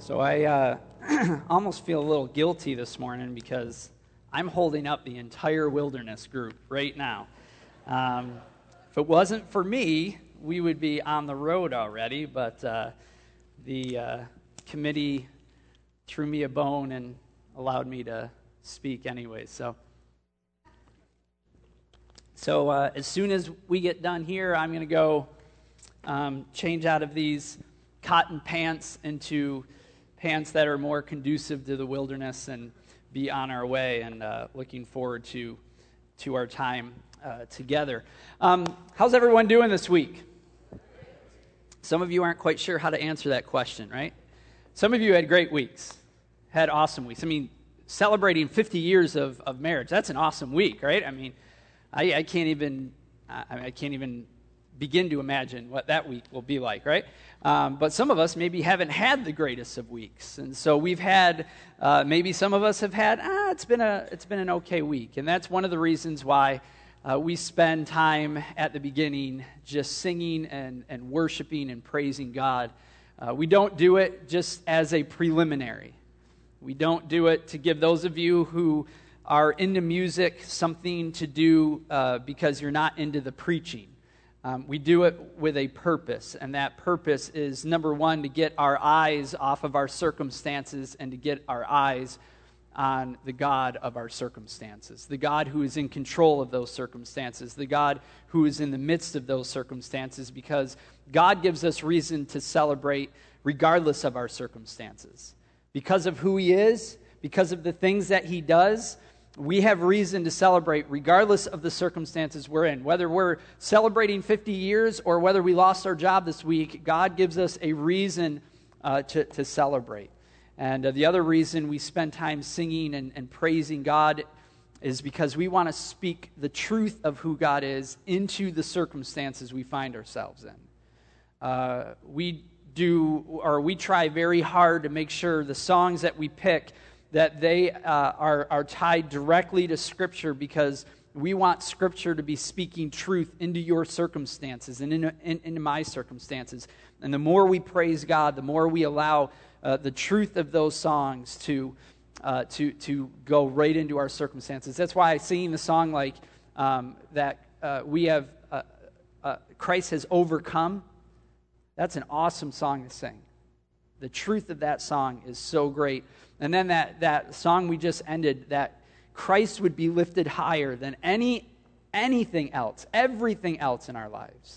So I almost feel a little guilty this morning because I'm holding up the entire wilderness group right now. If it wasn't for me, we would be on the road already, but the committee threw me a bone and allowed me to speak anyway. So as soon as we get done here, I'm going to go change out of these cotton pants into pants that are more conducive to the wilderness and be on our way, and looking forward to our time together. How's everyone doing this week? Some of you aren't quite sure how to answer that question, right? Some of you had great weeks, had awesome weeks. I mean, celebrating 50 years of marriage, that's an awesome week, right? I mean, I can't even begin to imagine what that week will be like, right? But some of us maybe haven't had the greatest of weeks, and so we've had, maybe some of us have had, it's been an okay week, and that's one of the reasons why we spend time at the beginning just singing and worshiping and praising God. We don't do it just as a preliminary. We don't do it to give those of you who are into music something to do because you're not into the preaching. We do it with a purpose, and that purpose is, number one, to get our eyes off of our circumstances and to get our eyes on the God of our circumstances, the God who is in control of those circumstances, the God who is in the midst of those circumstances, because God gives us reason to celebrate regardless of our circumstances. Because of who He is, because of the things that He does, we have reason to celebrate regardless of the circumstances we're in. Whether we're celebrating 50 years or whether we lost our job this week, God gives us a reason to celebrate. And the other reason we spend time singing and praising God is because we want to speak the truth of who God is into the circumstances we find ourselves in. We try very hard to make sure the songs that we pick, that they are tied directly to Scripture, because we want Scripture to be speaking truth into your circumstances and into my circumstances. And the more we praise God, the more we allow the truth of those songs to go right into our circumstances. That's why singing the song like that we have, Christ has overcome, that's an awesome song to sing. The truth of that song is so great. And then that song we just ended, that Christ would be lifted higher than anything else, everything else in our lives.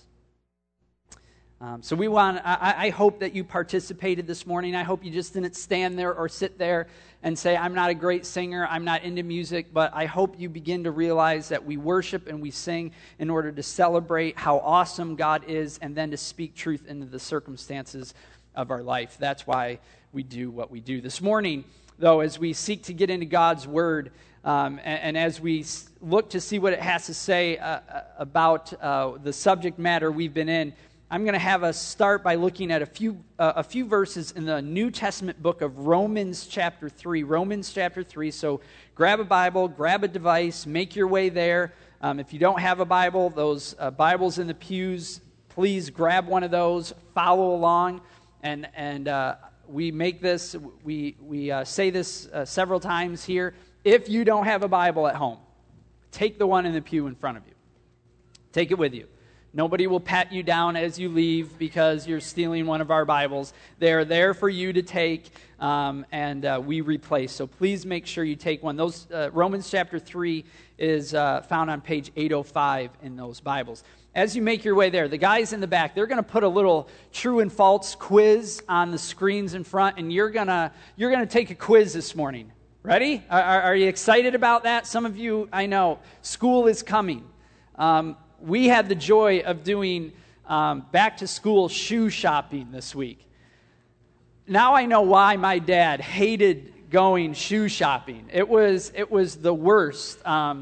So I hope that you participated this morning. I hope you just didn't stand there or sit there and say, I'm not a great singer, I'm not into music, but I hope you begin to realize that we worship and we sing in order to celebrate how awesome God is, and then to speak truth into the circumstances of our life. That's why we do what we do. This morning, though, as we seek to get into God's Word, and as we look to see what it has to say about the subject matter we've been in, I'm going to have us start by looking at a few verses in the New Testament book of Romans chapter 3. Romans chapter 3. So grab a Bible, grab a device, make your way there. If you don't have a Bible, those Bibles in the pews, please grab one of those, follow along. And we make this, we say this several times here. If you don't have a Bible at home, take the one in the pew in front of you. Take it with you. Nobody will pat you down as you leave because you're stealing one of our Bibles. They're there for you to take, and we replace. So please make sure you take one. Those Romans chapter 3 is found on page 805 in those Bibles. As you make your way there, the guys in the back, they're going to put a little true and false quiz on the screens in front, and you're gonna take a quiz this morning. Ready? Are you excited about that? Some of you, I know, school is coming. We had the joy of doing back-to-school shoe shopping this week. Now I know why my dad hated going shoe shopping. It was the worst.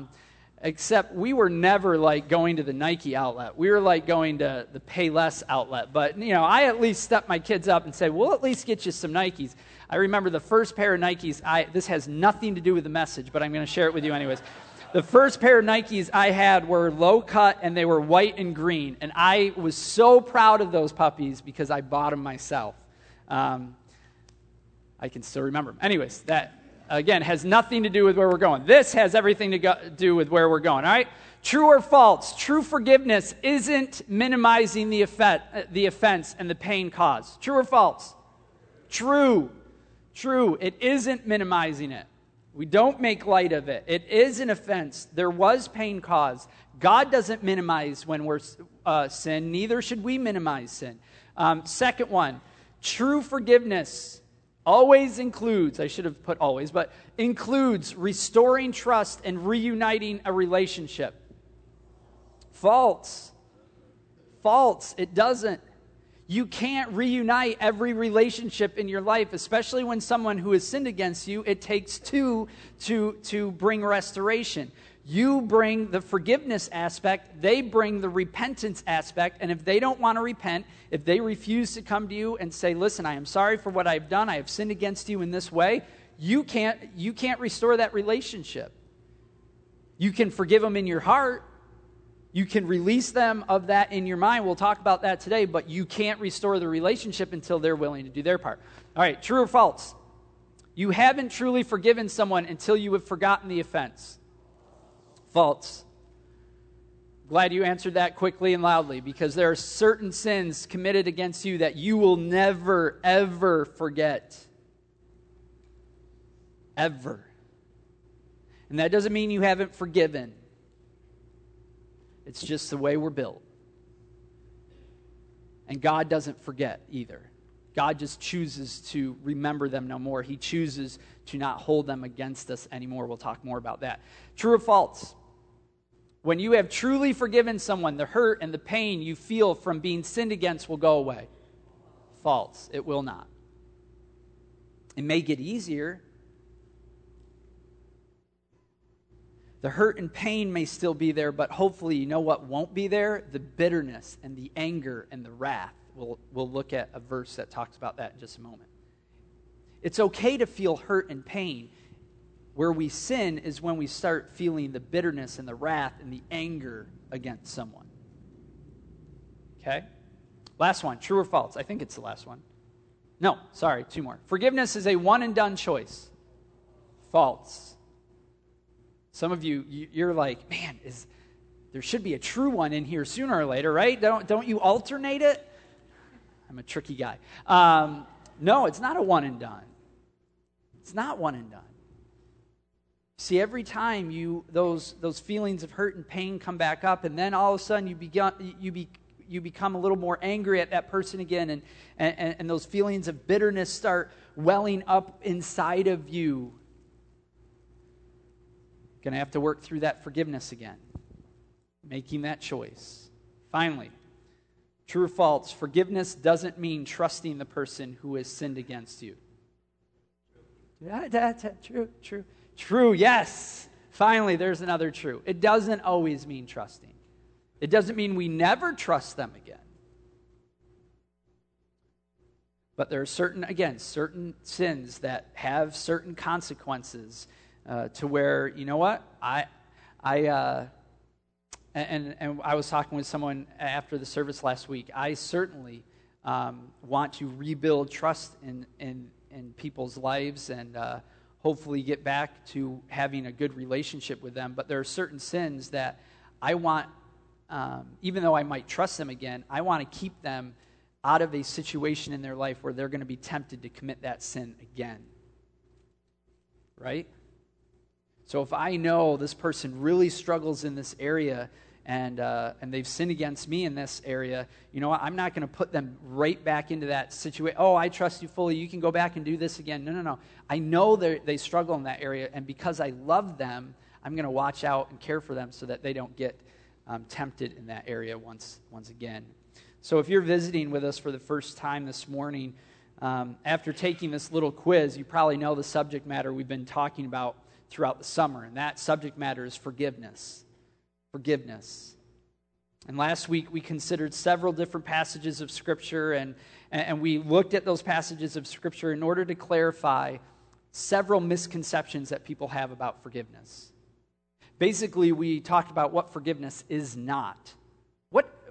Except we were never like going to the Nike outlet. We were like going to the Payless outlet. But, I at least stepped my kids up and said, we'll at least get you some Nikes. I remember the first pair of Nikes, this has nothing to do with the message, but I'm going to share it with you anyways. The first pair of Nikes I had were low cut, and they were white and green. And I was so proud of those puppies because I bought them myself. I can still remember them. Anyways, that, again, has nothing to do with where we're going. This has everything to do with where we're going, all right? True or false? True forgiveness isn't minimizing the offense and the pain caused. True or false? True. True. It isn't minimizing it. We don't make light of it. It is an offense. There was pain caused. God doesn't minimize when we're sin. Neither should we minimize sin. Second one, true forgiveness always includes, I should have put always, but includes restoring trust and reuniting a relationship. False. False. It doesn't. You can't reunite every relationship in your life, especially when someone who has sinned against you. It takes two to bring restoration. You bring the forgiveness aspect, they bring the repentance aspect, and if they don't want to repent, if they refuse to come to you and say, listen, I am sorry for what I've done, I have sinned against you in this way, you can't restore that relationship. You can forgive them in your heart, you can release them of that in your mind, we'll talk about that today, but you can't restore the relationship until they're willing to do their part. All right, true or false? You haven't truly forgiven someone until you have forgotten the offense. False. Glad you answered that quickly and loudly, because there are certain sins committed against you that you will never, ever forget. Ever. And that doesn't mean you haven't forgiven. It's just the way we're built. And God doesn't forget either. God just chooses to remember them no more. He chooses to not hold them against us anymore. We'll talk more about that. True or false? When you have truly forgiven someone, the hurt and the pain you feel from being sinned against will go away. False. It will not. It may get easier. The hurt and pain may still be there, but hopefully, you know what won't be there? The bitterness and the anger and the wrath. We'll look at a verse that talks about that in just a moment. It's okay to feel hurt and pain. Where we sin is when we start feeling the bitterness and the wrath and the anger against someone. Okay? Last one, true or false? I think it's the last one. No, sorry, two more. Forgiveness is a one-and-done choice. False. Some of you, you're like, man, there should be a true one in here sooner or later, right? Don't you alternate it? I'm a tricky guy. No, it's not a one-and-done. It's not one and done. See, every time those feelings of hurt and pain come back up, and then all of a sudden you become a little more angry at that person again, and those feelings of bitterness start welling up inside of you. Going to have to work through that forgiveness again, making that choice. Finally, true or false, forgiveness doesn't mean trusting the person who has sinned against you. True. True, yes. Finally, there's another true. It doesn't always mean trusting. It doesn't mean we never trust them again. But there are certain sins that have certain consequences to where, you know what? I was talking with someone after the service last week. I certainly want to rebuild trust in people's lives and hopefully get back to having a good relationship with them. But there are certain sins that I want, even though I might trust them again, I want to keep them out of a situation in their life where they're going to be tempted to commit that sin again. Right? So if I know this person really struggles in this area and they've sinned against me in this area, you know what? I'm not going to put them right back into that situation. Oh, I trust you fully. You can go back and do this again. No. I know they struggle in that area, and because I love them, I'm going to watch out and care for them so that they don't get tempted in that area once again. So if you're visiting with us for the first time this morning, after taking this little quiz, you probably know the subject matter we've been talking about throughout the summer, and that subject matter is forgiveness. Forgiveness. And last week we considered several different passages of Scripture, and we looked at those passages of Scripture in order to clarify several misconceptions that people have about forgiveness. Basically, we talked about what forgiveness is not.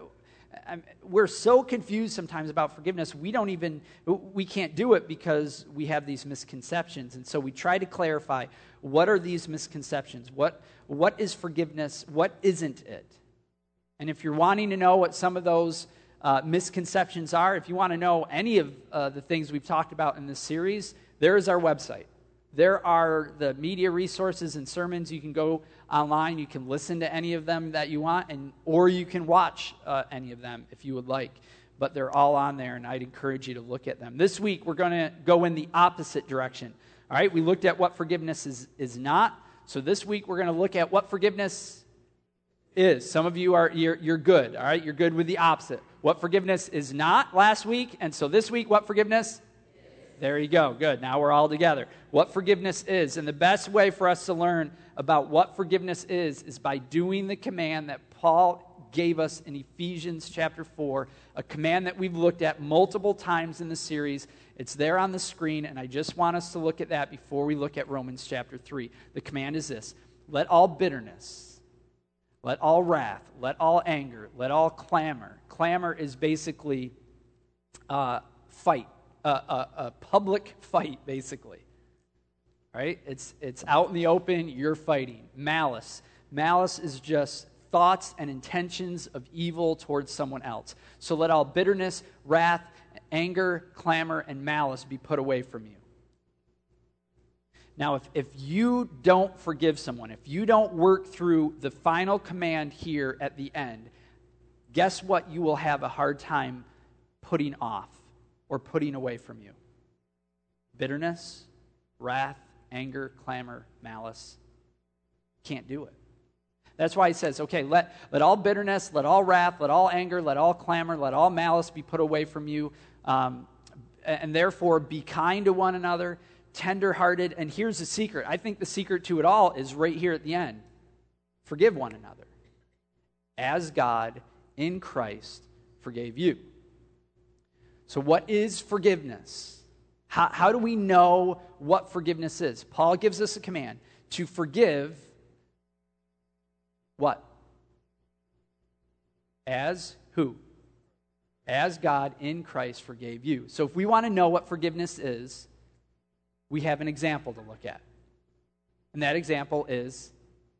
we're so confused sometimes about forgiveness, we can't do it because we have these misconceptions. And so we try to clarify, what are these misconceptions? What is forgiveness? What isn't it? And if you're wanting to know what some of those misconceptions are, if you want to know any of the things we've talked about in this series, there is our website. There are the media resources and sermons. You can go online. You can listen to any of them that you want, or you can watch any of them if you would like. But they're all on there, and I'd encourage you to look at them. This week, we're going to go in the opposite direction. All right, we looked at what forgiveness is not. So this week, we're going to look at what forgiveness is. Some of you you're good. All right, you're good with the opposite. What forgiveness is not last week, and so this week, what forgiveness? There you go. Good. Now we're all together. What forgiveness is. And the best way for us to learn about what forgiveness is by doing the command that Paul gave us in Ephesians chapter 4, a command that we've looked at multiple times in the series. It's there on the screen, and I just want us to look at that before we look at Romans chapter 3. The command is this: let all bitterness, let all wrath, let all anger, let all clamor. Clamor is basically fight. A public fight, basically. Right? It's out in the open, you're fighting. Malice. Malice is just thoughts and intentions of evil towards someone else. So let all bitterness, wrath, anger, clamor, and malice be put away from you. Now, if you don't forgive someone, if you don't work through the final command here at the end, guess what you will have a hard time putting off or putting away from you? Bitterness, wrath, anger, clamor, malice. Can't do it. That's why he says, okay, let all bitterness, let all wrath, let all anger, let all clamor, let all malice be put away from you. And therefore, be kind to one another, tender-hearted. And here's the secret. I think the secret to it all is right here at the end. Forgive one another, as God in Christ forgave you. So what is forgiveness? How do we know what forgiveness is? Paul gives us a command to forgive what? As who? As God in Christ forgave you. So if we want to know what forgiveness is, we have an example to look at. And that example is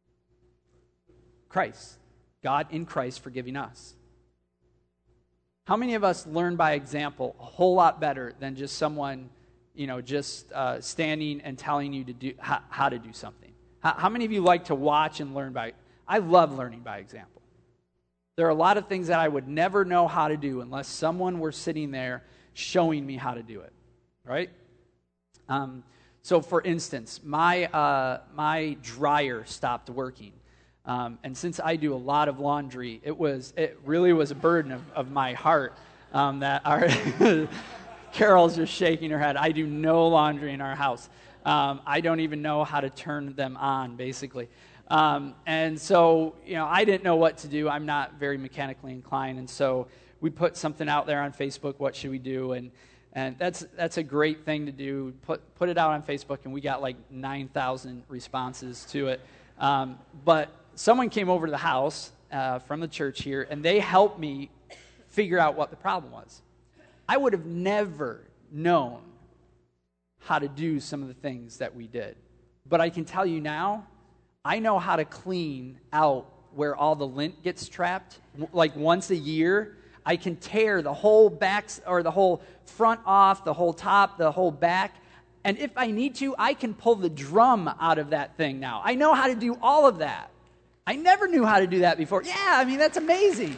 Christ. God in Christ forgiving us. How many of us learn by example a whole lot better than just someone, just standing and telling you to do how to do something? How many of you like to watch and learn by? I love learning by example. There are a lot of things that I would never know how to do unless someone were sitting there showing me how to do it, right? So, for instance, my dryer stopped working. And since I do a lot of laundry, it really was a burden of my heart that Carol's just shaking her head. I do no laundry in our house. I don't even know how to turn them on, basically. And so, I didn't know what to do. I'm not very mechanically inclined. And so we put something out there on Facebook, what should we do? And that's a great thing to do. Put it out on Facebook, and we got like 9,000 responses to it. But someone came over to the house from the church here, and they helped me figure out what the problem was. I would have never known how to do some of the things that we did. But I can tell you now, I know how to clean out where all the lint gets trapped. Like once a year, I can tear the whole back or the whole front off, the whole top, the whole back. And if I need to, I can pull the drum out of that thing now. I know how to do all of that. I never knew how to do that before. Yeah, that's amazing.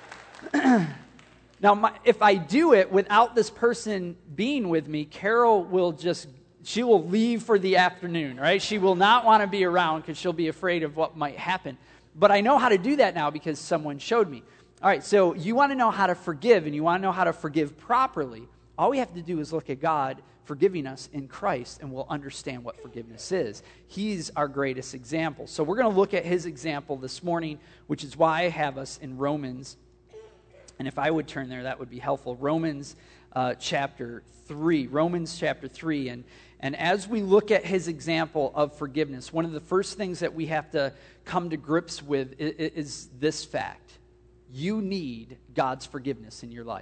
Now, if I do it without this person being with me, Carol she will leave for the afternoon, right? She will not want to be around because she'll be afraid of what might happen. But I know how to do that now because someone showed me. All right, so you want to know how to forgive, and you want to know how to forgive properly. All we have to do is look at God forgiving us in Christ, and we'll understand what forgiveness is. He's our greatest example. So we're going to look at his example this morning, which is why I have us in Romans. And if I would turn there, that would be helpful. Romans chapter 3. Romans chapter 3. And as we look at his example of forgiveness, one of the first things that we have to come to grips with is this fact. you need God's forgiveness in your life.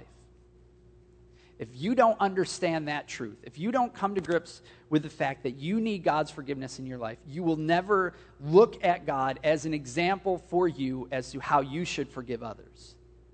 If you don't understand that truth, if you don't come to grips with the fact that you need God's forgiveness in your life, you will never look at God as an example for you as to how you should forgive others.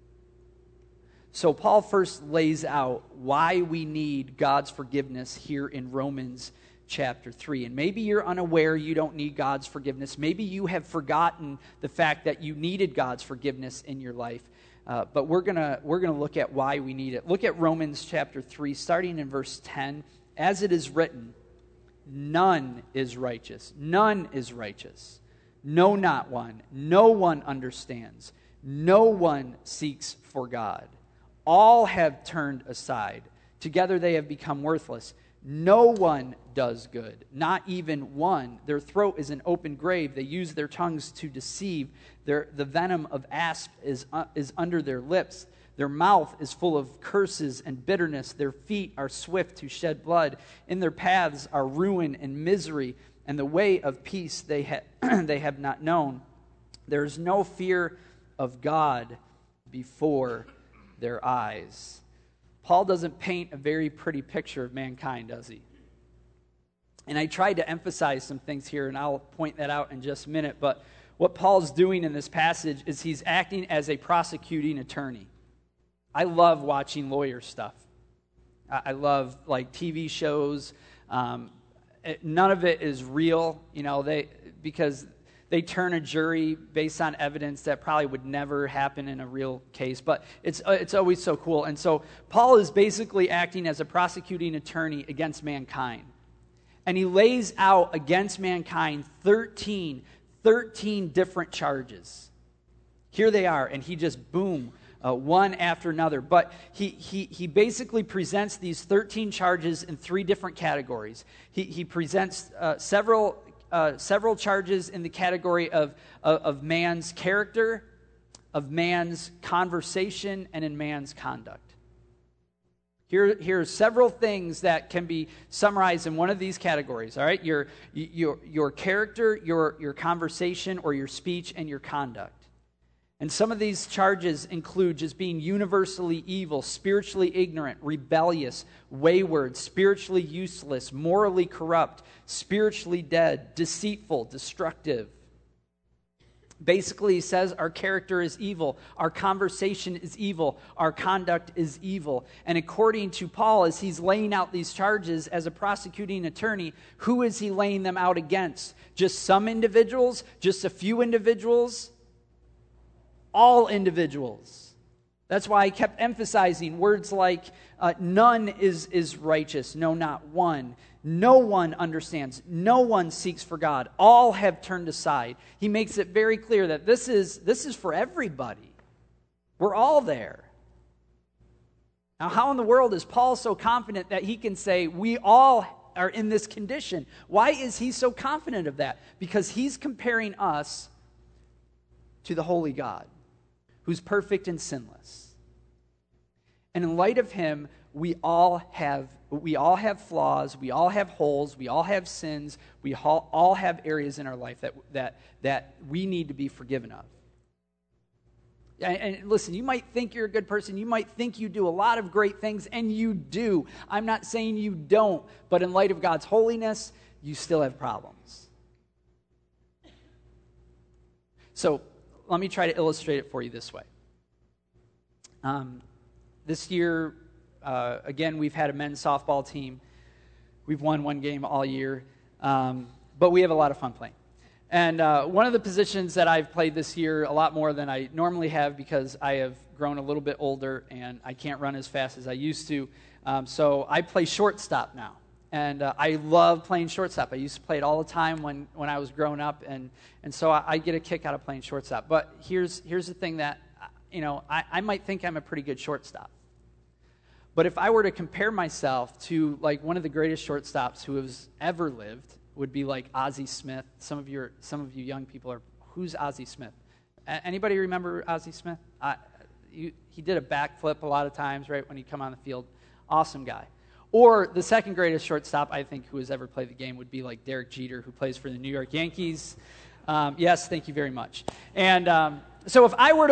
So Paul first lays out why we need God's forgiveness here in Romans chapter 3. And maybe you're unaware you don't need God's forgiveness. Maybe you have forgotten the fact that you needed God's forgiveness in your life. But we're gonna look at why we need it. Look at Romans chapter 3, starting in verse 10. As it is written, none is righteous. None is righteous. No, not one. No one understands. No one seeks for God. All have turned aside. Together they have become worthless. No one does good, not even one. Their throat is an open grave. They use their tongues to deceive. The venom of asp is under their lips. Their mouth is full of curses and bitterness. Their feet are swift to shed blood. In their paths are ruin and misery, and the way of peace they have not known. There is no fear of God before their eyes. Paul doesn't paint a very pretty picture of mankind, does he? And I tried to emphasize some things here, and I'll point that out in just a minute. But what Paul's doing in this passage is he's acting as a prosecuting attorney. I love watching lawyer stuff. I love like TV shows. None of it is real, because they turn a jury based on evidence that probably would never happen in a real case, but it's always so cool. And so Paul is basically acting as a prosecuting attorney against mankind. And he lays out against mankind 13 different charges. Here they are, and he just, boom, one after another. But he basically presents these 13 charges in 3 different categories. He presents several charges in the category of man's character, of man's conversation, and in man's conduct. Here are several things that can be summarized in one of these categories. All right, your character, your conversation, or your speech, and your conduct. And some of these charges include just being universally evil, spiritually ignorant, rebellious, wayward, spiritually useless, morally corrupt, spiritually dead, deceitful, destructive. Basically, he says our character is evil, our conversation is evil, our conduct is evil. And according to Paul, as he's laying out these charges as a prosecuting attorney, who is he laying them out against? Just some individuals? Just a few individuals? All individuals. That's why I kept emphasizing words like none is righteous, no, not one. No one understands. No one seeks for God. All have turned aside. He makes it very clear that this is for everybody. We're all there. Now, how in the world is Paul so confident that he can say we all are in this condition? Why is he so confident of that? Because he's comparing us to the holy God, who's perfect and sinless. And in light of him, we all have flaws, we all have holes, we all have sins, we all have areas in our life that we need to be forgiven of. And listen, you might think you're a good person, you might think you do a lot of great things, and you do. I'm not saying you don't, but in light of God's holiness, you still have problems. So, let me try to illustrate it for you this way. This year, again, we've had a men's softball team. We've won one game all year, but we have a lot of fun playing. And one of the positions that I've played this year a lot more than I normally have because I have grown a little bit older and I can't run as fast as I used to. So I play shortstop now. And I love playing shortstop. I used to play it all the time when I was growing up, and so I get a kick out of playing shortstop. But here's the thing that, I might think I'm a pretty good shortstop. But if I were to compare myself to like one of the greatest shortstops who has ever lived, would be like Ozzie Smith. Some of you young people are, who's Ozzie Smith? Anybody remember Ozzie Smith? He did a backflip a lot of times, right, when he'd come on the field. Awesome guy. Or the second greatest shortstop, I think, who has ever played the game would be like Derek Jeter, who plays for the New York Yankees. Yes, thank you very much. And So if I were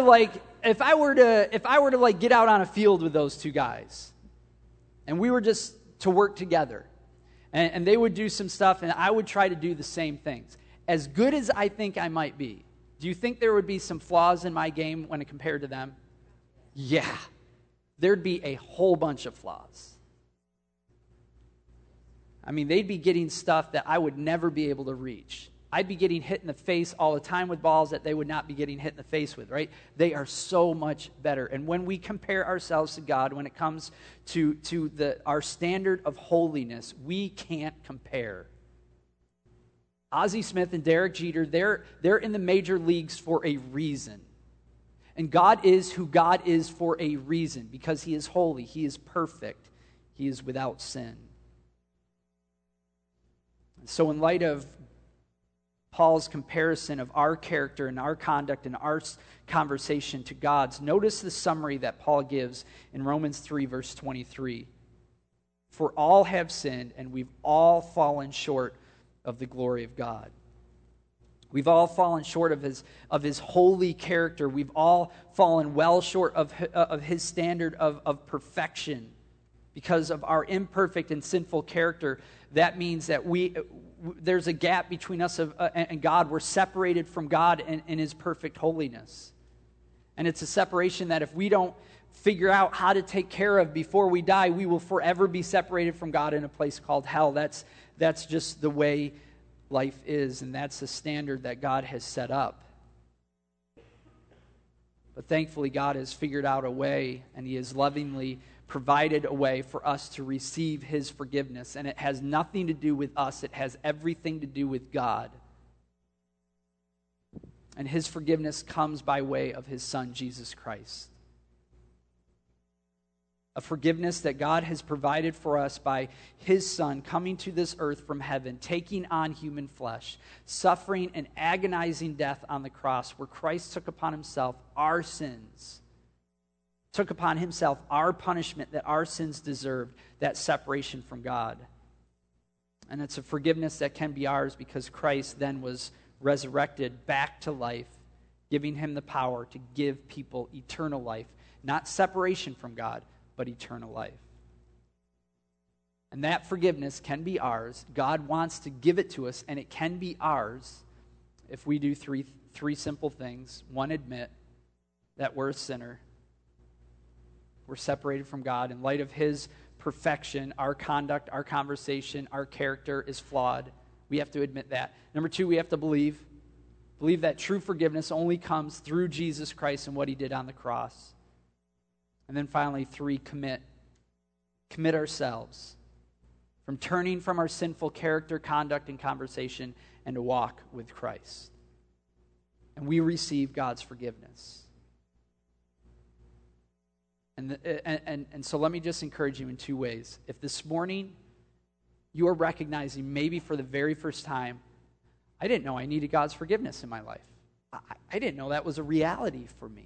to get out on a field with those two guys, and we were just to work together, and they would do some stuff, and I would try to do the same things. As good as I think I might be, do you think there would be some flaws in my game when compared to them? Yeah. There'd be a whole bunch of flaws. I mean, they'd be getting stuff that I would never be able to reach. I'd be getting hit in the face all the time with balls that they would not be getting hit in the face with, right? They are so much better. And when we compare ourselves to God, when it comes to our standard of holiness, we can't compare. Ozzie Smith and Derek Jeter, they're in the major leagues for a reason. And God is who God is for a reason, because He is holy, He is perfect, He is without sin. And so in light of Paul's comparison of our character and our conduct and our conversation to God's, notice the summary that Paul gives in Romans 3, verse 23. For all have sinned, and we've all fallen short of the glory of God. We've all fallen short of his holy character. We've all fallen well short of His standard of perfection. Because of our imperfect and sinful character, that means that there's a gap between us and God. We're separated from God in His perfect holiness. And it's a separation that if we don't figure out how to take care of before we die, we will forever be separated from God in a place called hell. That's just the way life is, and that's the standard that God has set up. But thankfully, God has figured out a way, and He has lovingly provided a way for us to receive His forgiveness. And it has nothing to do with us. It has everything to do with God. And His forgiveness comes by way of His Son, Jesus Christ. A forgiveness that God has provided for us by His Son coming to this earth from heaven, taking on human flesh, suffering an agonizing death on the cross, where Christ took upon Himself our sins, took upon Himself our punishment that our sins deserved, that separation from God. And it's a forgiveness that can be ours because Christ then was resurrected back to life, giving Him the power to give people eternal life, not separation from God, but eternal life. And that forgiveness can be ours. God wants to give it to us, and it can be ours if we do three simple things. One, admit that we're a sinner. We're separated from God. In light of His perfection, our conduct, our conversation, our character is flawed. We have to admit that. Number two, we have to believe that true forgiveness only comes through Jesus Christ and what He did on the cross. And then finally, three, commit. Commit ourselves from turning from our sinful character, conduct, and conversation and to walk with Christ. And we receive God's forgiveness. And so let me just encourage you in two ways. If this morning you are recognizing maybe for the very first time, I didn't know I needed God's forgiveness in my life. I didn't know that was a reality for me.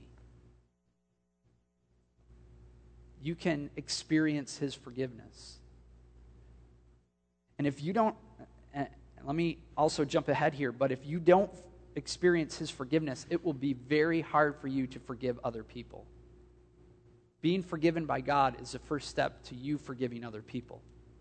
You can experience His forgiveness. And if you don't, let me also jump ahead here, but if you don't experience His forgiveness, it will be very hard for you to forgive other people. Being forgiven by God is the first step to you forgiving other people.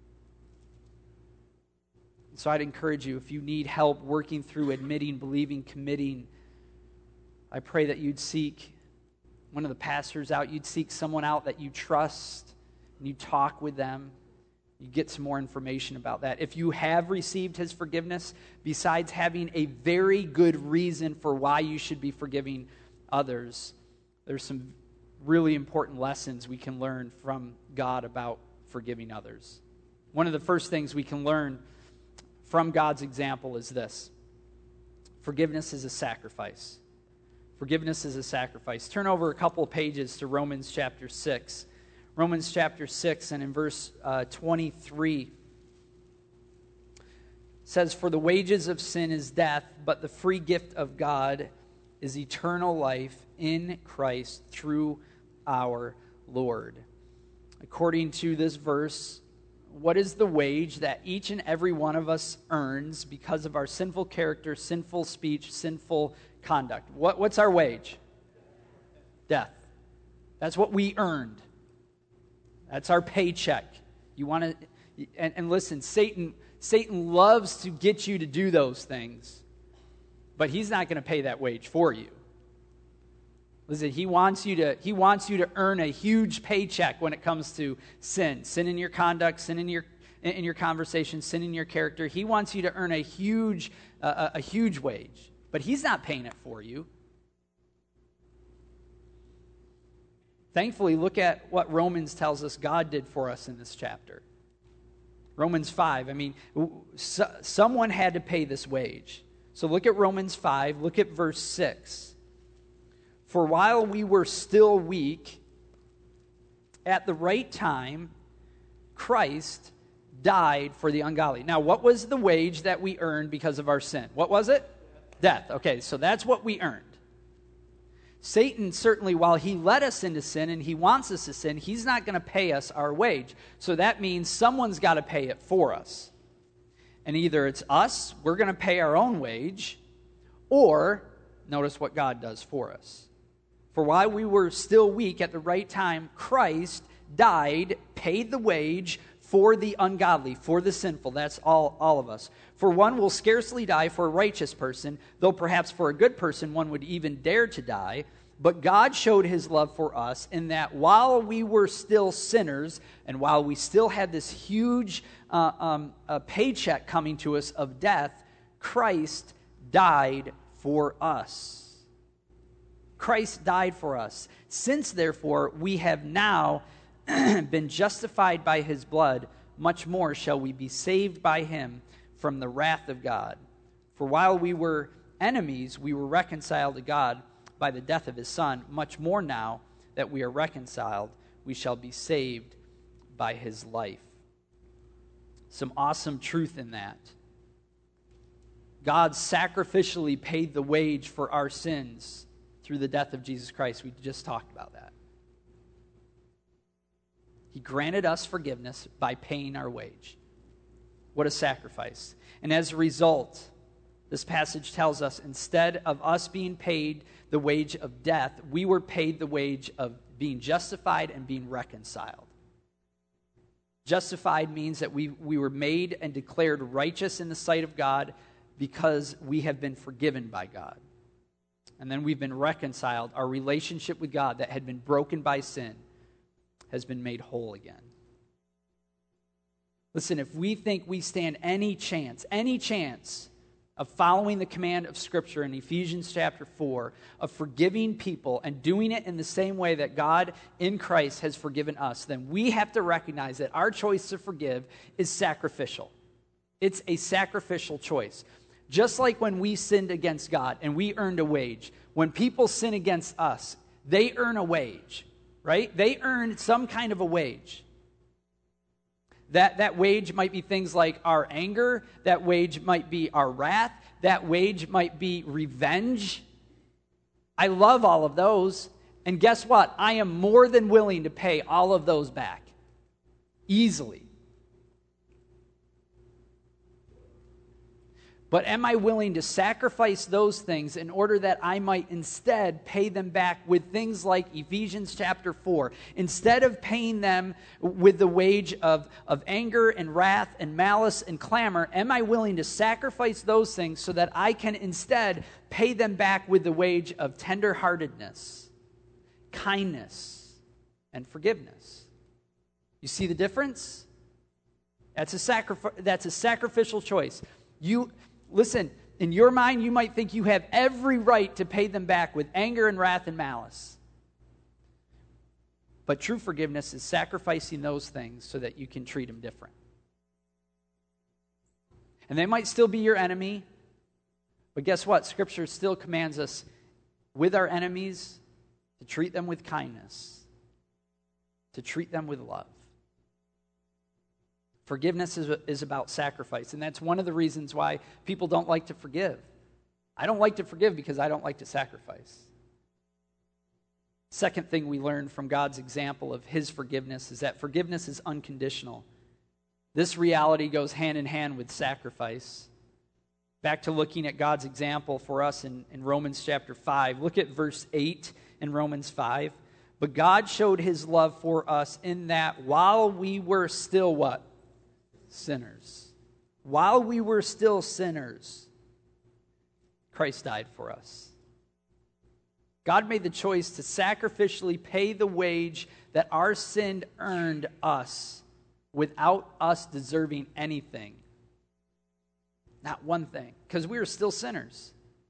So I'd encourage you, if you need help working through admitting, believing, committing, I pray that you'd seek one of the pastors out, you'd seek someone out that you trust, and you talk with them, you get some more information about that. If you have received His forgiveness, besides having a very good reason for why you should be forgiving others, there's some really important lessons we can learn from God about forgiving others. One of the first things we can learn from God's example is this: forgiveness is a sacrifice. Forgiveness is a sacrifice. Turn over a couple of pages to Romans chapter 6. Romans chapter 6, and in verse 23, says, "For the wages of sin is death, but the free gift of God is eternal life in Christ through our Lord." According to this verse, what is the wage that each and every one of us earns because of our sinful character, sinful speech, sinful conduct? What's our wage? Death. That's what we earned. That's our paycheck. You want to, and listen, Satan loves to get you to do those things, but he's not going to pay that wage for you. Listen, he wants you to earn a huge paycheck when it comes to sin in your conduct, sin in your conversation, sin in your character. He wants you to earn a huge wage, but he's not paying it for you. Thankfully, look at what Romans tells us God did for us in this chapter. Romans 5, someone had to pay this wage. So look at Romans 5, look at verse 6. For while we were still weak, at the right time, Christ died for the ungodly. Now, what was the wage that we earned because of our sin? What was it? Death. Okay, so that's what we earned. Satan, certainly, while he led us into sin and he wants us to sin, he's not going to pay us our wage. So that means someone's got to pay it for us. And either it's us, we're going to pay our own wage, or notice what God does for us. For while we were still weak, at the right time, Christ died, paid the wage for the ungodly, for the sinful. That's all of us. For one will scarcely die for a righteous person, though perhaps for a good person one would even dare to die. But God showed his love for us in that while we were still sinners, and while we still had this huge paycheck coming to us of death, Christ died for us. Christ died for us. Since, therefore, we have now been justified by his blood, much more shall we be saved by him from the wrath of God. For while we were enemies, we were reconciled to God by the death of his Son. Much more now that we are reconciled, we shall be saved by his life. Some awesome truth in that. God sacrificially paid the wage for our sins through the death of Jesus Christ. We just talked about that. He granted us forgiveness by paying our wage. What a sacrifice. And as a result, this passage tells us instead of us being paid the wage of death, we were paid the wage of being justified and being reconciled. Justified means that we were made and declared righteous in the sight of God because we have been forgiven by God. And then we've been reconciled. Our relationship with God that had been broken by sin has been made whole again. Listen, if we think we stand any chance of following the command of Scripture in Ephesians chapter 4, of forgiving people and doing it in the same way that God in Christ has forgiven us, then we have to recognize that our choice to forgive is sacrificial. It's a sacrificial choice. Just like when we sinned against God and we earned a wage, when people sin against us, they earn a wage, right? They earn some kind of a wage. That wage might be things like our anger. That wage might be our wrath. That wage might be revenge. I love all of those. And guess what? I am more than willing to pay all of those back. Easily. But am I willing to sacrifice those things in order that I might instead pay them back with things like Ephesians chapter 4? Instead of paying them with the wage of anger and wrath and malice and clamor, am I willing to sacrifice those things so that I can instead pay them back with the wage of tenderheartedness, kindness, and forgiveness? You see the difference? That's a sacrificial choice. Listen, in your mind, you might think you have every right to pay them back with anger and wrath and malice. But true forgiveness is sacrificing those things so that you can treat them different. And they might still be your enemy, but guess what? Scripture still commands us with our enemies to treat them with kindness, to treat them with love. Forgiveness is about sacrifice, and that's one of the reasons why people don't like to forgive. I don't like to forgive because I don't like to sacrifice. Second thing we learn from God's example of his forgiveness is that forgiveness is unconditional. This reality goes hand in hand with sacrifice. Back to looking at God's example for us in Romans chapter 5. Look at verse 8 in Romans 5. But God showed his love for us in that while we were still what? Sinners. While we were still sinners, Christ died for us. God made the choice to sacrificially pay the wage that our sin earned us without us deserving anything. Not one thing, because we were still sinners.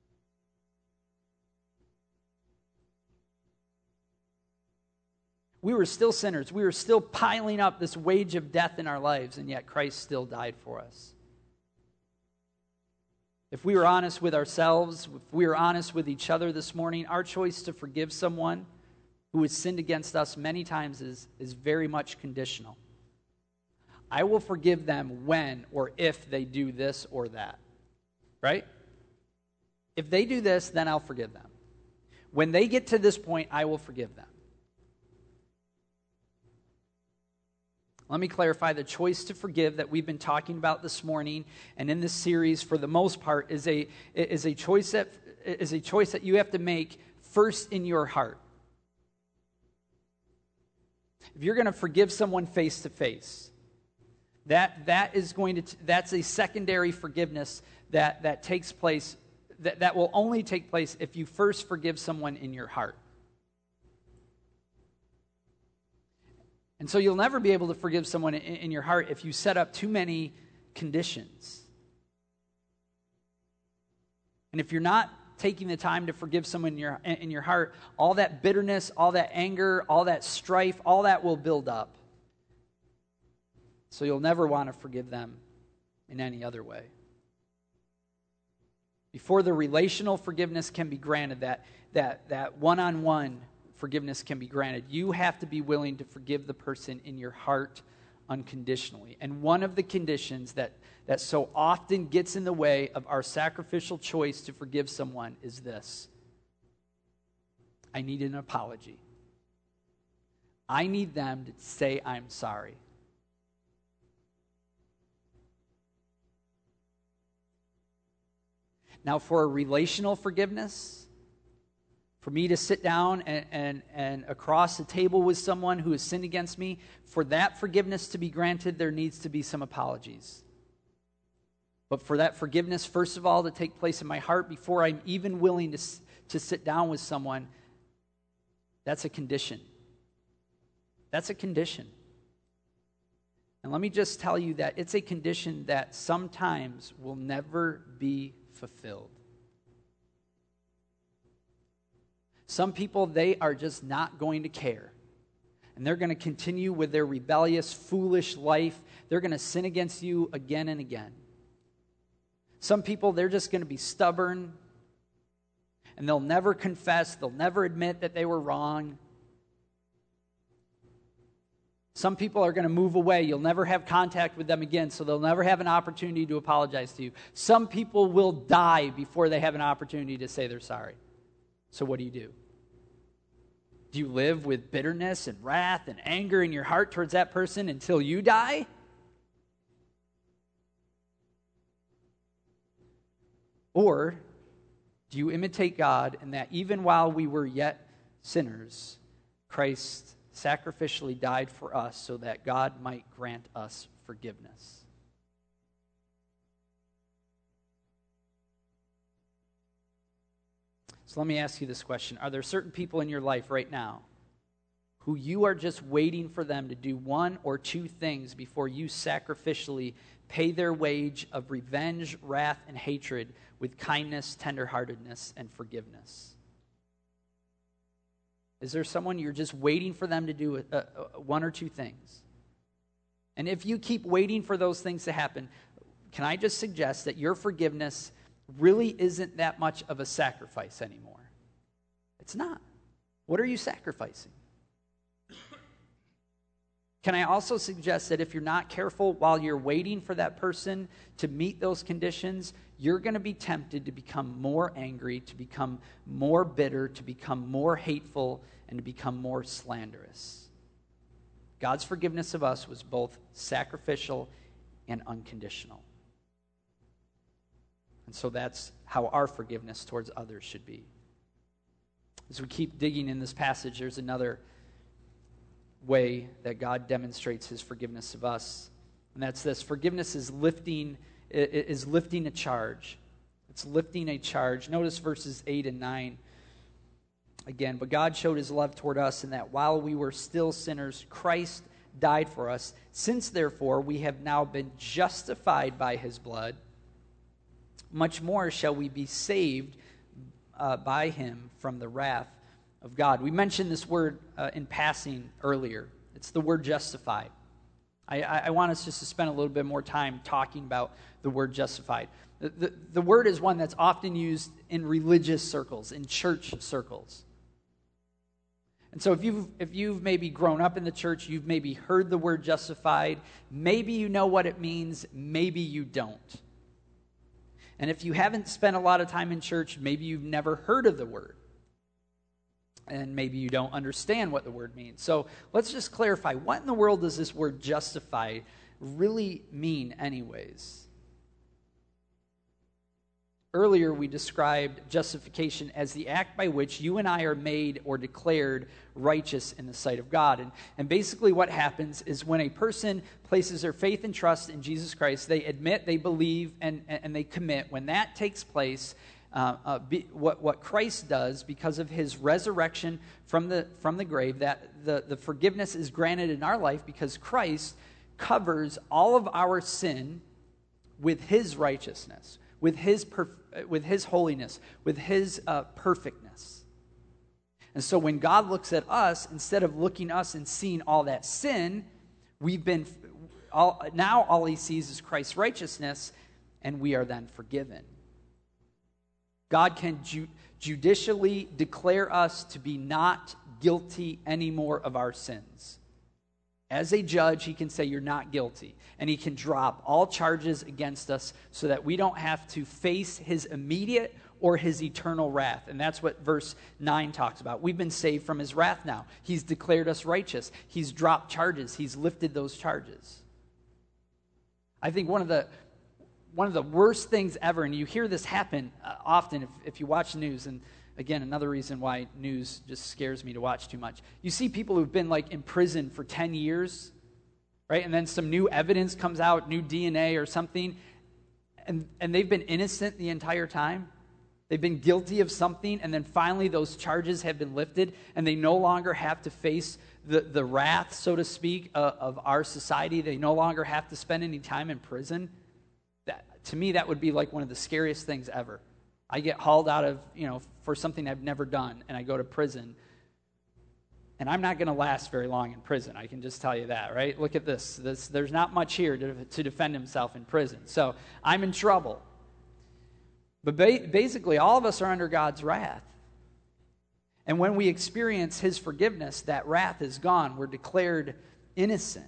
We were still sinners. We were still piling up this wage of death in our lives, and yet Christ still died for us. If we were honest with ourselves, if we were honest with each other this morning, our choice to forgive someone who has sinned against us many times is very much conditional. I will forgive them when or if they do this or that. Right? If they do this, then I'll forgive them. When they get to this point, I will forgive them. Let me clarify, the choice to forgive that we've been talking about this morning and in this series for the most part is a choice that you have to make first in your heart. If you're going to forgive someone face to face, that's a secondary forgiveness that takes place, that will only take place if you first forgive someone in your heart. And so you'll never be able to forgive someone in your heart if you set up too many conditions. And if you're not taking the time to forgive someone in your heart, all that bitterness, all that anger, all that strife, all that will build up. So you'll never want to forgive them in any other way. Before the relational forgiveness can be granted, that one-on-one forgiveness can be granted, you have to be willing to forgive the person in your heart unconditionally. And one of the conditions that so often gets in the way of our sacrificial choice to forgive someone is this: I need an apology. I need them to say I'm sorry. Now, for a relational forgiveness, for me to sit down and across the table with someone who has sinned against me, for that forgiveness to be granted, there needs to be some apologies. But for that forgiveness, first of all, to take place in my heart before I'm even willing to sit down with someone, that's a condition. That's a condition. And let me just tell you that it's a condition that sometimes will never be fulfilled. Some people, they are just not going to care. And they're going to continue with their rebellious, foolish life. They're going to sin against you again and again. Some people, they're just going to be stubborn. And they'll never confess. They'll never admit that they were wrong. Some people are going to move away. You'll never have contact with them again, so they'll never have an opportunity to apologize to you. Some people will die before they have an opportunity to say they're sorry. So what do? Do you live with bitterness and wrath and anger in your heart towards that person until you die? Or do you imitate God in that even while we were yet sinners, Christ sacrificially died for us so that God might grant us forgiveness? So let me ask you this question. Are there certain people in your life right now who you are just waiting for them to do one or two things before you sacrificially pay their wage of revenge, wrath, and hatred with kindness, tenderheartedness, and forgiveness? Is there someone you're just waiting for them to do one or two things? And if you keep waiting for those things to happen, can I just suggest that your forgiveness really isn't that much of a sacrifice anymore? It's not. What are you sacrificing? Can I also suggest that if you're not careful while you're waiting for that person to meet those conditions, you're going to be tempted to become more angry, to become more bitter, to become more hateful, and to become more slanderous. God's forgiveness of us was both sacrificial and unconditional. And so that's how our forgiveness towards others should be. As we keep digging in this passage, there's another way that God demonstrates his forgiveness of us. And that's this. Forgiveness is lifting a charge. It's lifting a charge. Notice verses 8 and 9. Again, but God showed his love toward us in that while we were still sinners, Christ died for us. Since, therefore, we have now been justified by his blood, much more shall we be saved by him from the wrath of God. We mentioned this word in passing earlier. It's the word justified. I want us just to spend a little bit more time talking about the word justified. The word is one that's often used in religious circles, in church circles. And so if you've maybe grown up in the church, you've maybe heard the word justified, maybe you know what it means, maybe you don't. And if you haven't spent a lot of time in church, maybe you've never heard of the word. And maybe you don't understand what the word means. So let's just clarify, what in the world does this word justify really mean anyways? Earlier, we described justification as the act by which you and I are made or declared righteous in the sight of God. And basically what happens is when a person places their faith and trust in Jesus Christ, they admit, they believe, and they commit. When that takes place, what Christ does because of his resurrection from the grave, that the forgiveness is granted in our life because Christ covers all of our sin with his righteousness, with his holiness, with his perfectness. And so when God looks at us, instead of looking at us and seeing all that sin, now all he sees is Christ's righteousness, and we are then forgiven. God can judicially declare us to be not guilty anymore of our sins. As a judge, he can say you're not guilty. And he can drop all charges against us so that we don't have to face his immediate or his eternal wrath. And that's what verse 9 talks about. We've been saved from his wrath now. He's declared us righteous. He's dropped charges. He's lifted those charges. I think one of the worst things ever, and you hear this happen often if you watch news, and again, another reason why news just scares me to watch too much. You see people who've been in prison for 10 years, right? And then some new evidence comes out, new DNA or something, and they've been innocent the entire time. They've been guilty of something, and then finally those charges have been lifted, and they no longer have to face the wrath, so to speak, of our society. They no longer have to spend any time in prison. To me, that would be like one of the scariest things ever. I get hauled out of, for something I've never done, and I go to prison. And I'm not going to last very long in prison. I can just tell you that, right? Look at this. There's not much here to defend himself in prison. So I'm in trouble. But basically, all of us are under God's wrath. And when we experience his forgiveness, that wrath is gone. We're declared innocent.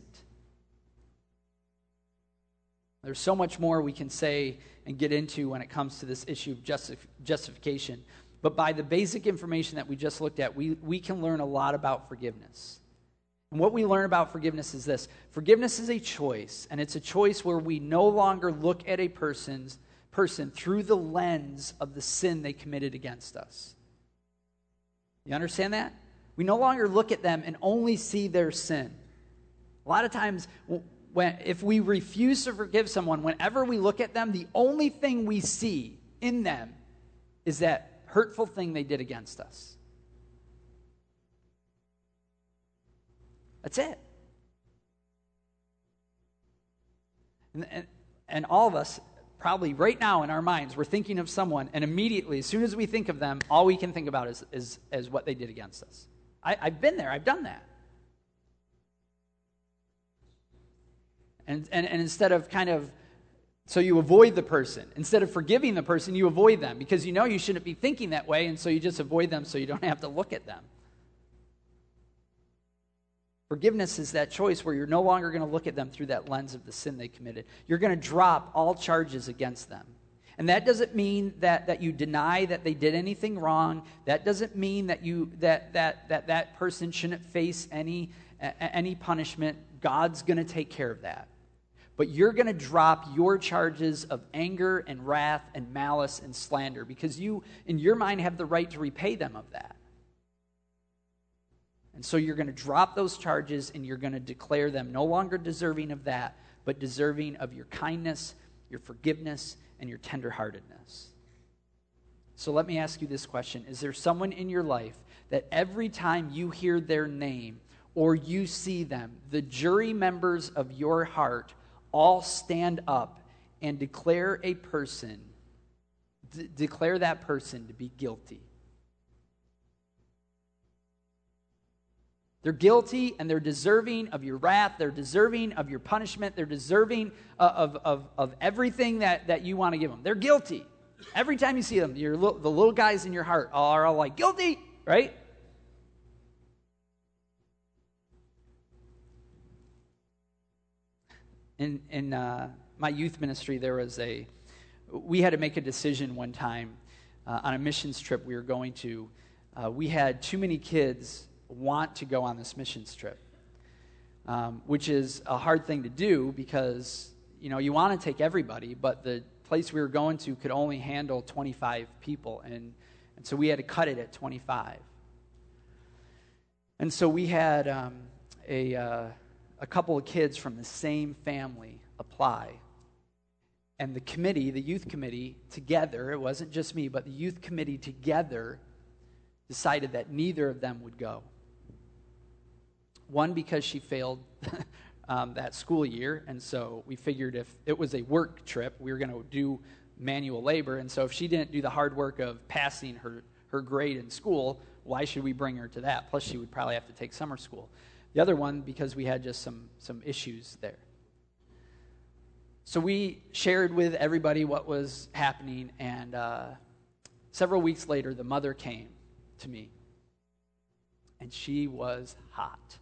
There's so much more we can say and get into when it comes to this issue of justification. But by the basic information that we just looked at, we can learn a lot about forgiveness. And what we learn about forgiveness is this. Forgiveness is a choice, and it's a choice where we no longer look at a person through the lens of the sin they committed against us. You understand that? We no longer look at them and only see their sin. A lot of times, if we refuse to forgive someone, whenever we look at them, the only thing we see in them is that hurtful thing they did against us. That's it. And all of us, probably right now in our minds, we're thinking of someone, and immediately, as soon as we think of them, all we can think about is what they did against us. I've been there. I've done that. And instead of so you avoid the person. Instead of forgiving the person, you avoid them because you know you shouldn't be thinking that way, and so you just avoid them so you don't have to look at them. Forgiveness is that choice where you're no longer going to look at them through that lens of the sin they committed. You're going to drop all charges against them. And that doesn't mean that you deny that they did anything wrong. That doesn't mean that person shouldn't face any punishment. God's going to take care of that. But you're going to drop your charges of anger and wrath and malice and slander because you, in your mind, have the right to repay them of that. And so you're going to drop those charges and you're going to declare them no longer deserving of that, but deserving of your kindness, your forgiveness, and your tenderheartedness. So let me ask you this question. Is there someone in your life that every time you hear their name or you see them, the jury members of your heart all stand up and declare that person to be guilty? They're guilty and they're deserving of your wrath. They're deserving of your punishment. They're deserving of everything that you want to give them. They're guilty. Every time you see them, the little guys in your heart are all like, guilty, right? In my youth ministry, we had to make a decision one time on a missions trip we were going to. We had too many kids want to go on this missions trip, which is a hard thing to do because, you want to take everybody, but the place we were going to could only handle 25 people, and so we had to cut it at 25. And so we had a couple of kids from the same family apply. And the youth committee together, it wasn't just me, but the youth committee together decided that neither of them would go. One, because she failed that school year, and so we figured if it was a work trip, we were going to do manual labor, and so if she didn't do the hard work of passing her grade in school, why should we bring her to that? Plus, she would probably have to take summer school. The other one, because we had just some issues there. So we shared with everybody what was happening, and several weeks later, the mother came to me, and she was hot.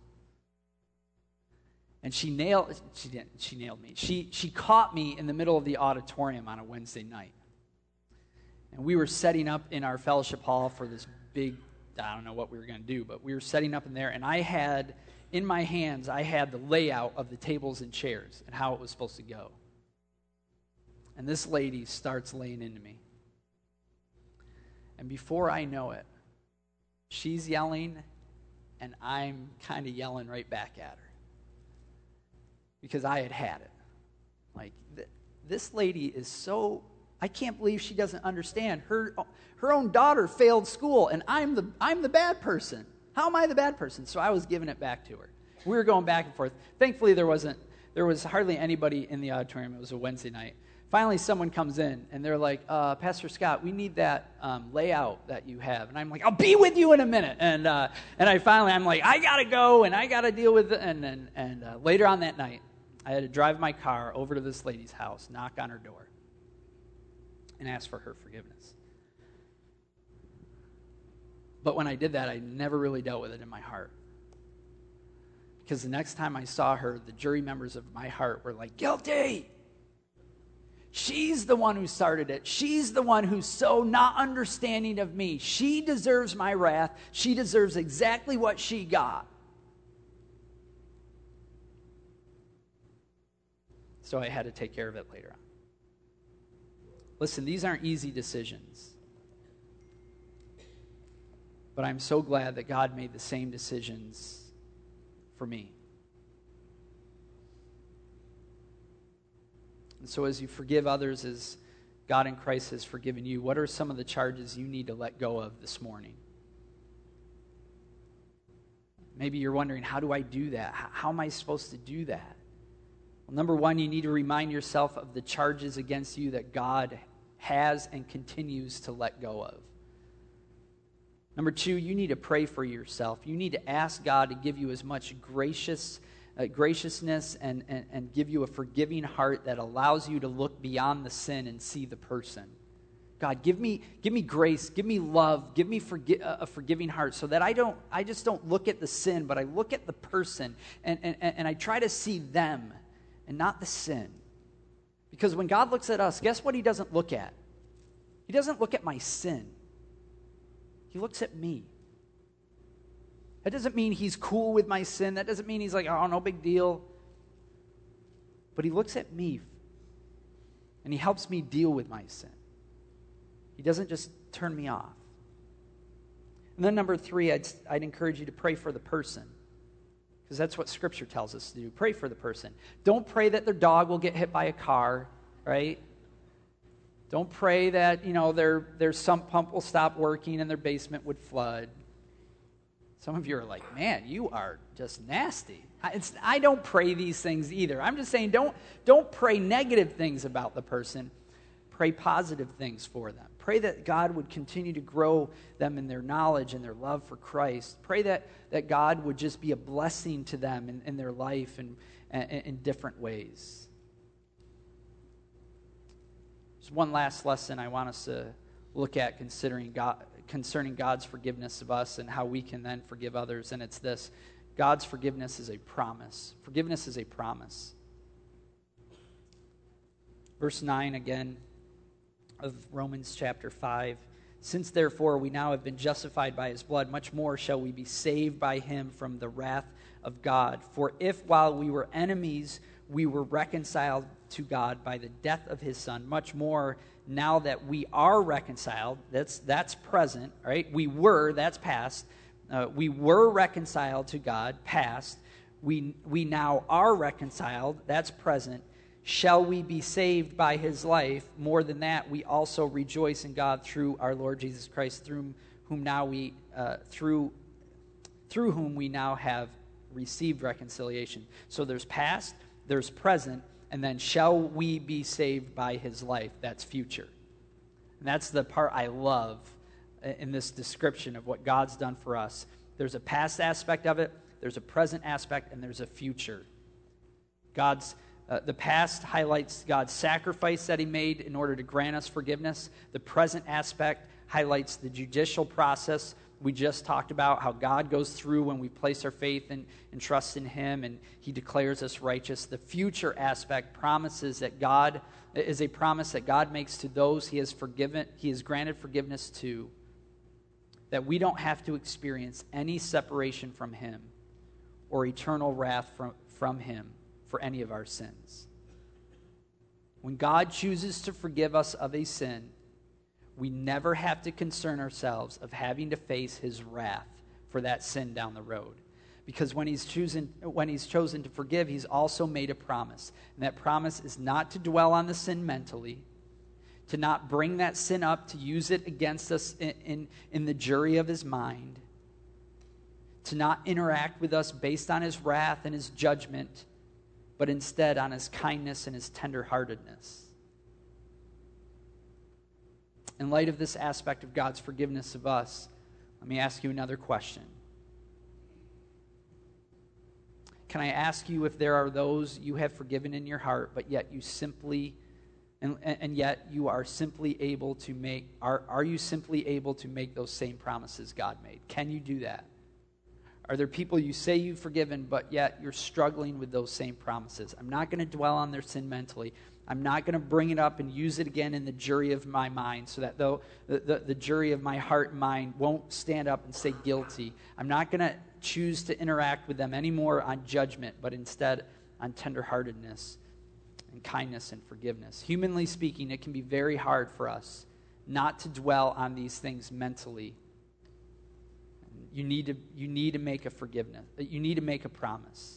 And she nailed me. She caught me in the middle of the auditorium on a Wednesday night. And we were setting up in our fellowship hall for this big, I don't know what we were going to do, but we were setting up in there, and in my hands, I had the layout of the tables and chairs and how it was supposed to go. And this lady starts laying into me. And before I know it, she's yelling, and I'm kind of yelling right back at her. Because I had it. Like, this lady is so, I can't believe she doesn't understand. Her own daughter failed school, and I'm the bad person. How am I the bad person? So I was giving it back to her. We were going back and forth. Thankfully, there was hardly anybody in the auditorium. It was a Wednesday night. Finally, someone comes in, and they're like, Pastor Scott, we need that layout that you have. And I'm like, I'll be with you in a minute. And I'm like, I got to go, and I got to deal with it. And later on that night, I had to drive my car over to this lady's house, knock on her door, and ask for her forgiveness. But when I did that, I never really dealt with it in my heart. Because the next time I saw her, the jury members of my heart were like, guilty! She's the one who started it. She's the one who's so not understanding of me. She deserves my wrath. She deserves exactly what she got. So I had to take care of it later on. Listen, these aren't easy decisions. But I'm so glad that God made the same decisions for me. And so as you forgive others as God in Christ has forgiven you, what are some of the charges you need to let go of this morning? Maybe you're wondering, how do I do that? How am I supposed to do that? Well, number one, you need to remind yourself of the charges against you that God has and continues to let go of. Number two, you need to pray for yourself. You need to ask God to give you as much graciousness and give you a forgiving heart that allows you to look beyond the sin and see the person. God, give me grace, give me love, give me a forgiving heart so that I just don't look at the sin, but I look at the person and I try to see them and not the sin. Because when God looks at us, guess what he doesn't look at? He doesn't look at my sin. He looks at me. That doesn't mean he's cool with my sin. That doesn't mean he's like, oh, no big deal. But he looks at me and he helps me deal with my sin. He doesn't just turn me off. And then number 3, I'd encourage you to pray for the person, because that's what Scripture tells us to do. Pray for the person. Don't pray that their dog will get hit by a car, right? Don't pray that, their sump pump will stop working and their basement would flood. Some of you are like, man, you are just nasty. I don't pray these things either. I'm just saying don't pray negative things about the person. Pray positive things for them. Pray that God would continue to grow them in their knowledge and their love for Christ. Pray that God would just be a blessing to them in their life and in different ways. There's one last lesson I want us to look at concerning God's forgiveness of us and how we can then forgive others, and it's this. God's forgiveness is a promise. Forgiveness is a promise. Verse 9 again of Romans chapter 5. Since therefore we now have been justified by his blood, much more shall we be saved by him from the wrath of God. For if while we were enemies we were reconciled to God by the death of his Son, much more now that we are reconciled, that's present, right? We were, that's past. We were reconciled to God, past. We now are reconciled, that's present. Shall we be saved by his life? More than that, we also rejoice in God through our Lord Jesus Christ, through whom we now have received reconciliation. So there's past, there's present, and then shall we be saved by his life? That's future. And that's the part I love in this description of what God's done for us. There's a past aspect of it, there's a present aspect, and there's a future. The past highlights God's sacrifice that he made in order to grant us forgiveness. The present aspect highlights the judicial process. We just talked about how God goes through when we place our faith and trust in him, and he declares us righteous. The future aspect promises that God is a promise that God makes to those he has granted forgiveness to, that we don't have to experience any separation from him or eternal wrath from him for any of our sins. When God chooses to forgive us of a sin, we never have to concern ourselves of having to face his wrath for that sin down the road. Because when he's chosen to forgive, he's also made a promise. And that promise is not to dwell on the sin mentally, to not bring that sin up, to use it against us in the jury of his mind, to not interact with us based on his wrath and his judgment, but instead on his kindness and his tenderheartedness. In light of this aspect of God's forgiveness of us, let me ask you another question. Can I ask you if there are those you have forgiven in your heart, but yet you simply, and yet you are simply able to make, are you simply able to make those same promises God made? Can you do that? Are there people you say you've forgiven, but yet you're struggling with those same promises? I'm not going to dwell on their sin mentally. I'm not going to bring it up and use it again in the jury of my mind, so that though the jury of my heart and mind won't stand up and say guilty. I'm not going to choose to interact with them anymore on judgment, but instead on tenderheartedness and kindness and forgiveness. Humanly speaking, it can be very hard for us not to dwell on these things mentally. You need to make a forgiveness. You need to make a promise.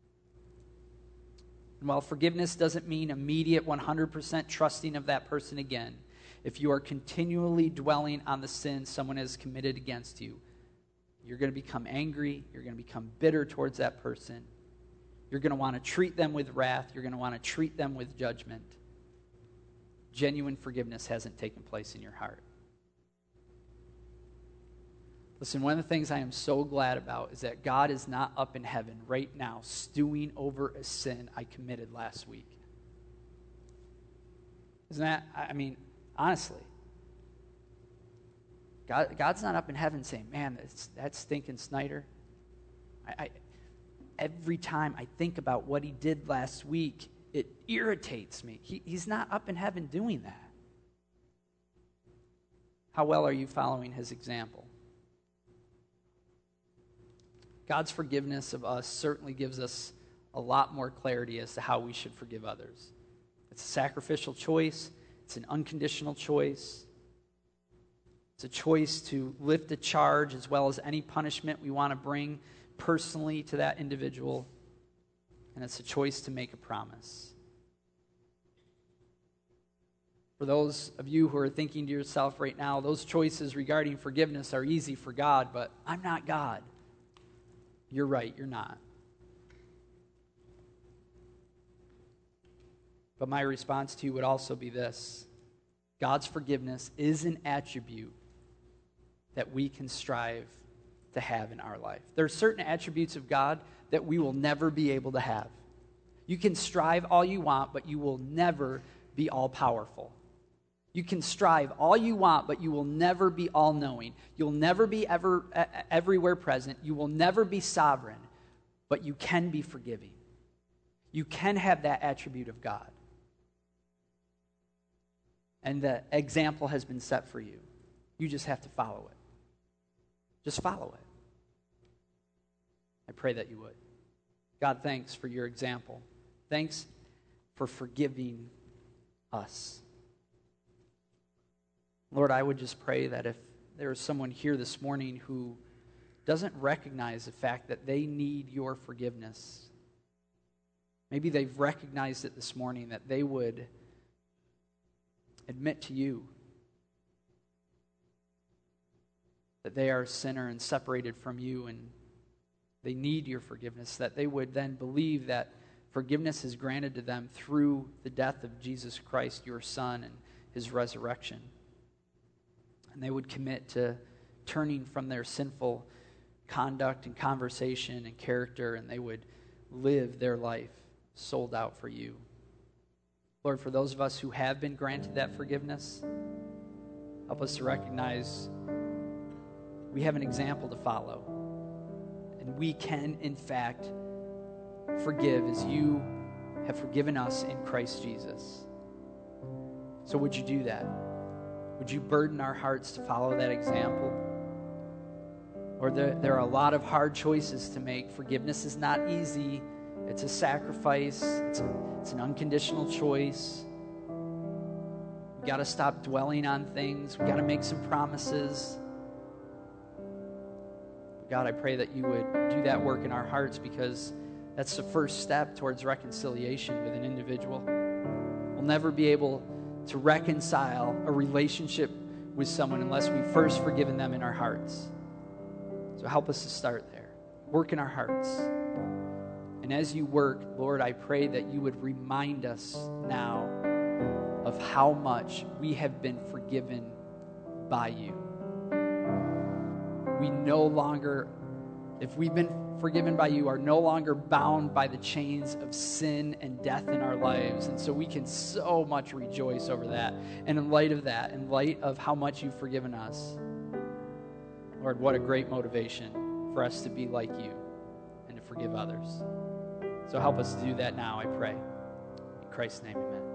And while forgiveness doesn't mean immediate 100% trusting of that person again, if you are continually dwelling on the sin someone has committed against you, you're going to become angry, you're going to become bitter towards that person, you're going to want to treat them with wrath, you're going to want to treat them with judgment. Genuine forgiveness hasn't taken place in your heart. Listen, one of the things I am so glad about is that God is not up in heaven right now stewing over a sin I committed last week. Isn't that, honestly, God's not up in heaven saying, man, that's stinking Snyder. Every time I think about what he did last week, it irritates me. He's not up in heaven doing that. How well are you following his example? God's forgiveness of us certainly gives us a lot more clarity as to how we should forgive others. It's a sacrificial choice. It's an unconditional choice. It's a choice to lift a charge as well as any punishment we want to bring personally to that individual. And it's a choice to make a promise. For those of you who are thinking to yourself right now, those choices regarding forgiveness are easy for God, but I'm not God. You're right, you're not. But my response to you would also be this: God's forgiveness is an attribute that we can strive to have in our life. There are certain attributes of God that we will never be able to have. You can strive all you want, but you will never be all-powerful. You can strive all you want, but you will never be all-knowing. You'll never be everywhere present. You will never be sovereign, but you can be forgiving. You can have that attribute of God. And the example has been set for you. You just have to follow it. Just follow it. I pray that you would. God, thanks for your example. Thanks for forgiving us. Lord, I would just pray that if there is someone here this morning who doesn't recognize the fact that they need your forgiveness, maybe they've recognized it this morning, that they would admit to you that they are a sinner and separated from you and they need your forgiveness, that they would then believe that forgiveness is granted to them through the death of Jesus Christ, your Son, and his resurrection. And they would commit to turning from their sinful conduct and conversation and character, and they would live their life sold out for you. Lord, for those of us who have been granted that forgiveness, help us to recognize we have an example to follow. And we can, in fact, forgive as you have forgiven us in Christ Jesus. So would you do that? Would you burden our hearts to follow that example? Or there are a lot of hard choices to make. Forgiveness is not easy. It's a sacrifice. It's an unconditional choice. We've got to stop dwelling on things. We've got to make some promises. God, I pray that you would do that work in our hearts, because that's the first step towards reconciliation with an individual. We'll never be able to reconcile a relationship with someone unless we've first forgiven them in our hearts. So help us to start there. Work in our hearts. And as you work, Lord, I pray that you would remind us now of how much we have been forgiven by you. We no longer, if we've been forgiven by you, are no longer bound by the chains of sin and death in our lives. And so we can so much rejoice over that. And in light of that, in light of how much you've forgiven us, Lord, what a great motivation for us to be like you and to forgive others. So help us to do that now, I pray. In Christ's name, amen.